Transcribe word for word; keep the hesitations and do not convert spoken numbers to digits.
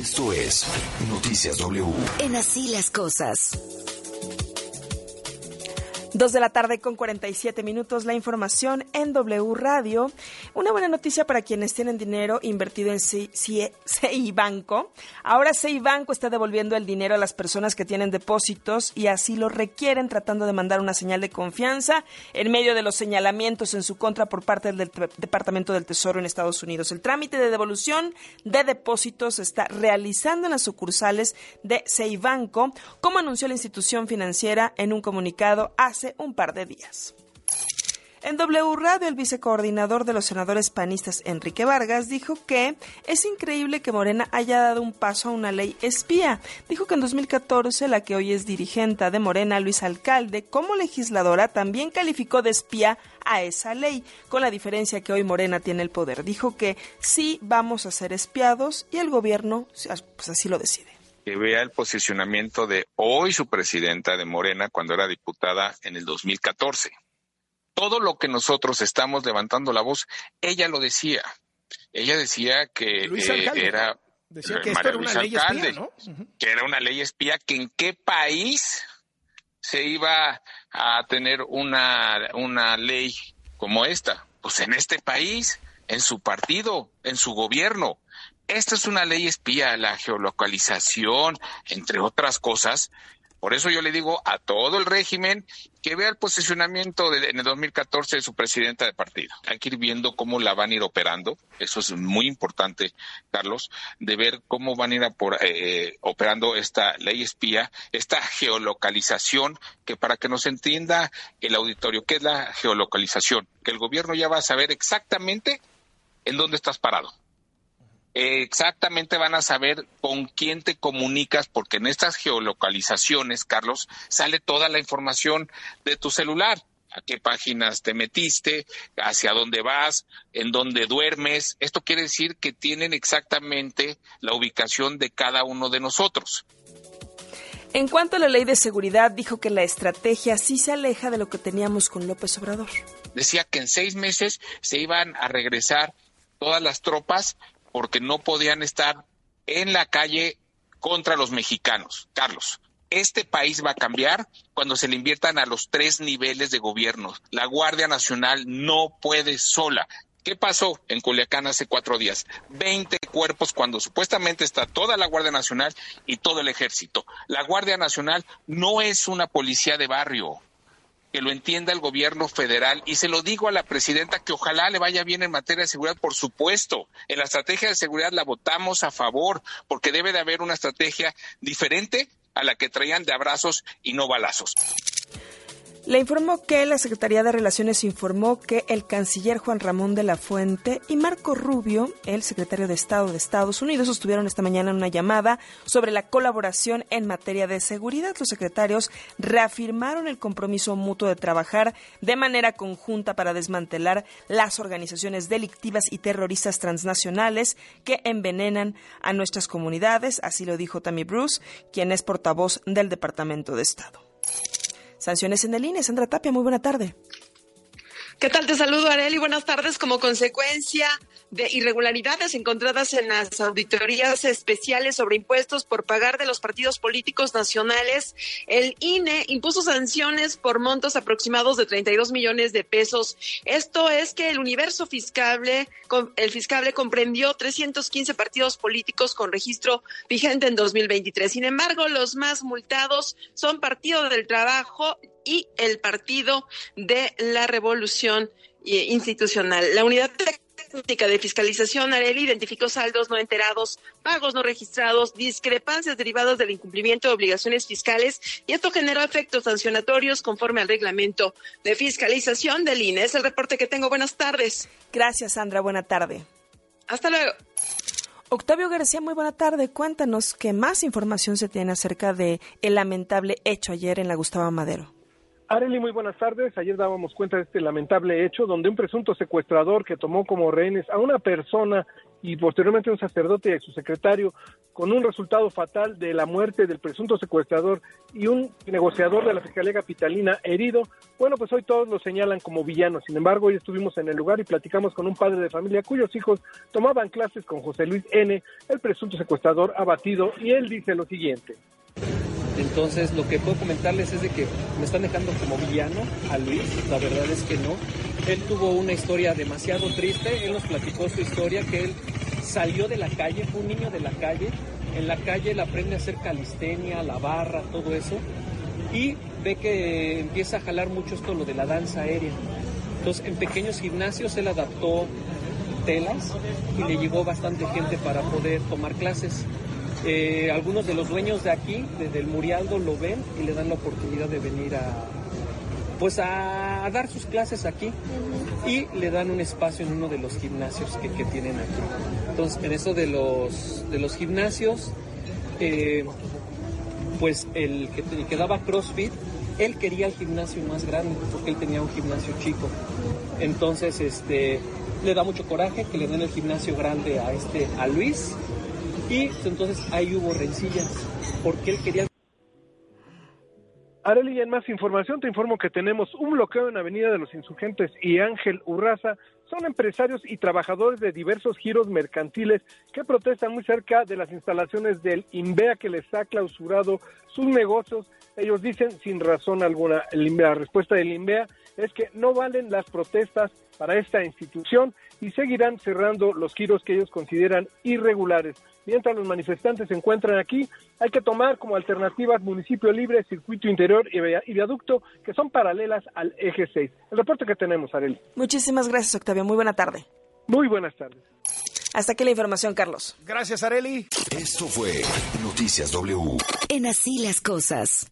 Esto es Noticias W. En Así las Cosas. Dos de la tarde con cuarenta y siete minutos, la información en W Radio. Una buena noticia para quienes tienen dinero invertido en Seibanco. Ahora Seibanco está devolviendo el dinero a las personas que tienen depósitos y así lo requieren, tratando de mandar una señal de confianza en medio de los señalamientos en su contra por parte del Departamento del Tesoro en Estados Unidos. El trámite de devolución de depósitos se está realizando en las sucursales de Seibanco, como anunció la institución financiera en un comunicado hace un par de días. En W Radio, el vicecoordinador de los senadores panistas, Enrique Vargas, dijo que es increíble que Morena haya dado un paso a una ley espía. Dijo que en dos mil catorce, la que hoy es dirigente de Morena, Luisa Alcalde, como legisladora, también calificó de espía a esa ley, con la diferencia que hoy Morena tiene el poder. Dijo que sí vamos a ser espiados y el gobierno pues así lo decide. Que vea el posicionamiento de hoy su presidenta de Morena cuando era diputada en el dos mil catorce. Todo lo que nosotros estamos levantando la voz, ella lo decía. Ella decía que eh, era decía que María esto era Luisa una ley Alcalde, espía, ¿no? Uh-huh. Que era una ley espía, que en qué país se iba a tener una, una ley como esta. Pues en este país, en su partido, en su gobierno. Esta es una ley espía, la geolocalización, entre otras cosas. Por eso yo le digo a todo el régimen que vea el posicionamiento de, en el dos mil catorce de su presidenta de partido. Hay que ir viendo cómo la van a ir operando. Eso es muy importante, Carlos, de ver cómo van a ir a por, eh, operando esta ley espía, esta geolocalización, que para que nos entienda el auditorio, ¿qué es la geolocalización? Que el gobierno ya va a saber exactamente en dónde estás parado. Exactamente van a saber con quién te comunicas, porque en estas geolocalizaciones, Carlos, sale toda la información de tu celular. A qué páginas te metiste, hacia dónde vas, en dónde duermes. Esto quiere decir que tienen exactamente la ubicación de cada uno de nosotros. En cuanto a la ley de seguridad, dijo que la estrategia sí se aleja de lo que teníamos con López Obrador. Decía que en seis meses se iban a regresar todas las tropas porque no podían estar en la calle contra los mexicanos. Carlos, este país va a cambiar cuando se le inviertan a los tres niveles de gobierno. La Guardia Nacional no puede sola. ¿Qué pasó en Culiacán hace cuatro días? veinte cuerpos cuando supuestamente está toda la Guardia Nacional y todo el ejército. La Guardia Nacional no es una policía de barrio. Que lo entienda el gobierno federal, y se lo digo a la presidenta, que ojalá le vaya bien en materia de seguridad, por supuesto. En la estrategia de seguridad la votamos a favor, porque debe de haber una estrategia diferente a la que traían de abrazos y no balazos. Le informó que la Secretaría de Relaciones informó que el canciller Juan Ramón de la Fuente y Marco Rubio, el secretario de Estado de Estados Unidos, estuvieron esta mañana en una llamada sobre la colaboración en materia de seguridad. Los secretarios reafirmaron el compromiso mutuo de trabajar de manera conjunta para desmantelar las organizaciones delictivas y terroristas transnacionales que envenenan a nuestras comunidades. Así lo dijo Tammy Bruce, quien es portavoz del Departamento de Estado. Sanciones en el I N E. Sandra Tapia, muy buena tarde. ¿Qué tal? Te saludo, Arely. Buenas tardes. Como consecuencia de irregularidades encontradas en las auditorías especiales sobre impuestos por pagar de los partidos políticos nacionales, el I N E impuso sanciones por montos aproximados de treinta y dos millones de pesos. Esto es que el universo fiscable, el fiscable comprendió trescientos quince partidos políticos con registro vigente en dos mil veintitrés. Sin embargo, los más multados son Partido del Trabajo y el Partido de la Revolución Institucional. La unidad técnica de fiscalización, Arely, identificó saldos no enterados, pagos no registrados, discrepancias derivadas del incumplimiento de obligaciones fiscales, y esto generó efectos sancionatorios conforme al reglamento de fiscalización del I N E. Es el reporte que tengo. Buenas tardes. Gracias, Sandra. Buena tarde. Hasta luego. Octavio García, muy buena tarde. Cuéntanos qué más información se tiene acerca de el lamentable hecho ayer en la Gustavo Madero. Arely, muy buenas tardes. Ayer dábamos cuenta de este lamentable hecho donde un presunto secuestrador que tomó como rehenes a una persona y posteriormente un sacerdote y a su secretario con un resultado fatal de la muerte del presunto secuestrador y un negociador de la Fiscalía Capitalina herido, bueno, pues hoy todos lo señalan como villano. Sin embargo, hoy estuvimos en el lugar y platicamos con un padre de familia cuyos hijos tomaban clases con José Luis N., el presunto secuestrador abatido, y él dice lo siguiente. Entonces, lo que puedo comentarles es de que me están dejando como villano a Luis. La verdad es que no. Él tuvo una historia demasiado triste. Él nos platicó su historia, que él salió de la calle, fue un niño de la calle. En la calle él aprende a hacer calistenia, la barra, todo eso. Y ve que empieza a jalar mucho esto, lo de la danza aérea. Entonces, en pequeños gimnasios él adaptó telas y le llegó bastante gente para poder tomar clases. Eh, algunos de los dueños de aquí, desde el Murialdo, lo ven y le dan la oportunidad de venir a, pues a, a dar sus clases aquí, y le dan un espacio en uno de los gimnasios que, que tienen aquí. Entonces, en eso de los, de los gimnasios, eh, pues el que, el que daba CrossFit, él quería el gimnasio más grande porque él tenía un gimnasio chico. Entonces, este, le da mucho coraje que le den el gimnasio grande a este, a Luis. Y entonces ahí hubo rencillas, porque él quería... Arely, en más información te informo que tenemos un bloqueo en Avenida de los Insurgentes y Ángel Urraza. Son empresarios y trabajadores de diversos giros mercantiles que protestan muy cerca de las instalaciones del INVEA, que les ha clausurado sus negocios. Ellos dicen sin razón alguna. El INVEA, la respuesta del INVEA es que no valen las protestas para esta institución y seguirán cerrando los giros que ellos consideran irregulares. Mientras los manifestantes se encuentran aquí, hay que tomar como alternativas municipio libre, circuito interior y viaducto, que son paralelas al eje seis. El reporte que tenemos, Arely. Muchísimas gracias, Octavio. Muy buena tarde. Muy buenas tardes. Hasta aquí la información, Carlos. Gracias, Arely. Esto fue Noticias W. En Así las Cosas.